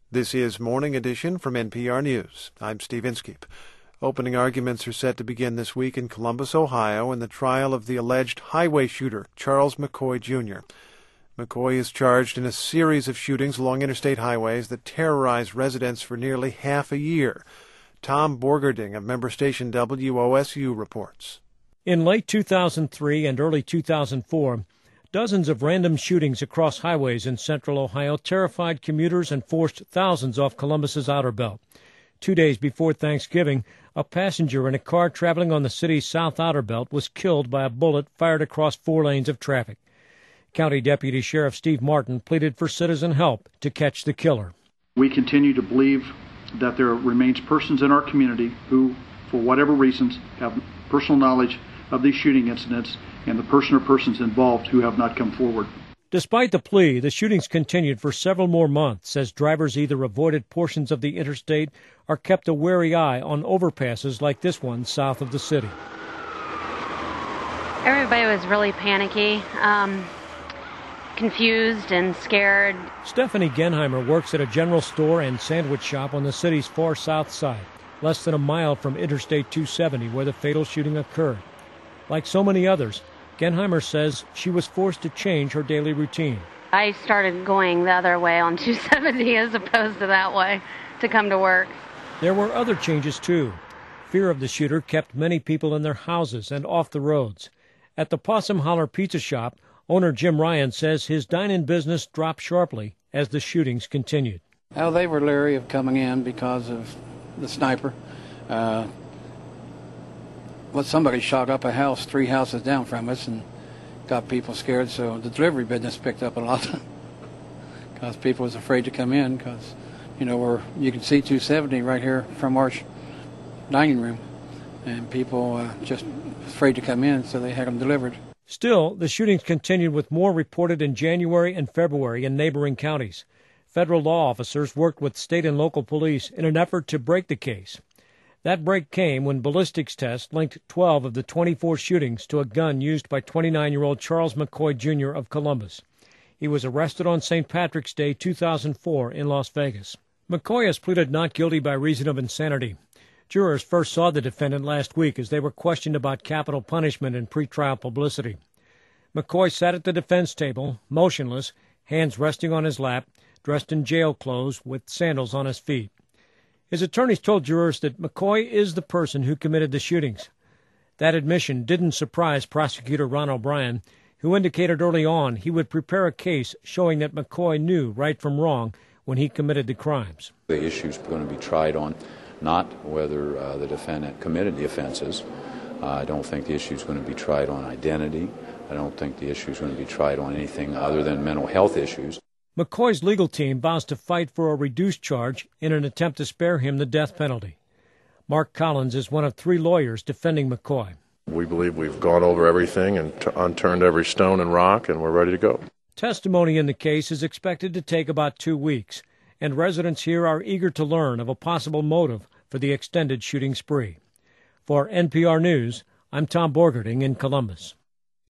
This is Morning Edition from NPR News. I'm Steve Inskeep. Opening arguments are set to begin this week in Columbus, Ohio, in the trial of the alleged highway shooter, Charles McCoy, Jr. McCoy is charged in a series of shootings along interstate highways that terrorized residents for nearly half a year. Tom Borgerding of member station WOSU reports. In late 2003 and early 2004, dozens of random shootings across highways in central Ohio terrified commuters and forced thousands off Columbus's outer belt. 2 days before Thanksgiving, a passenger in a car traveling on the city's south outer belt was killed by a bullet fired across 4 lanes of traffic. County Deputy Sheriff Steve Martin pleaded for citizen help to catch the killer. We continue to believe that there remains persons in our community who, for whatever reasons, have personal knowledge of these shooting incidents and the person or persons involved who have not come forward. Despite the plea, the shootings continued for several more months as drivers either avoided portions of the interstate or kept a wary eye on overpasses like this one south of the city. Everybody was really panicky, confused and scared. Stephanie Genheimer works at a general store and sandwich shop on the city's far south side, less than a mile from Interstate 270 where the fatal shooting occurred. Like so many others, Genheimer says she was forced to change her daily routine. I started going the other way on 270 as opposed to that way to come to work. There were other changes, too. Fear of the shooter kept many people in their houses and off the roads. At the Possum Holler Pizza Shop, owner Jim Ryan says his dine-in business dropped sharply as the shootings continued. Well, they were leery of coming in because of the sniper. Somebody shot up a house 3 houses down from us and got people scared, so the delivery business picked up a lot because people was afraid to come in because, you can see 270 right here from our dining room, and people just afraid to come in, so they had them delivered. Still, the shootings continued with more reported in January and February in neighboring counties. Federal law officers worked with state and local police in an effort to break the case. That break came when ballistics tests linked 12 of the 24 shootings to a gun used by 29-year-old Charles McCoy, Jr. of Columbus. He was arrested on St. Patrick's Day 2004 in Las Vegas. McCoy has pleaded not guilty by reason of insanity. Jurors first saw the defendant last week as they were questioned about capital punishment and pretrial publicity. McCoy sat at the defense table, motionless, hands resting on his lap, dressed in jail clothes with sandals on his feet. His attorneys told jurors that McCoy is the person who committed the shootings. That admission didn't surprise prosecutor Ron O'Brien, who indicated early on he would prepare a case showing that McCoy knew right from wrong when he committed the crimes. The issue is going to be tried on not whether the defendant committed the offenses. I don't think the issue is going to be tried on identity. I don't think the issue is going to be tried on anything other than mental health issues. McCoy's legal team vows to fight for a reduced charge in an attempt to spare him the death penalty. Mark Collins is one of 3 lawyers defending McCoy. We believe we've gone over everything and unturned every stone and rock, and we're ready to go. Testimony in the case is expected to take about 2 weeks, and residents here are eager to learn of a possible motive for the extended shooting spree. For NPR News, I'm Tom Borgerding in Columbus.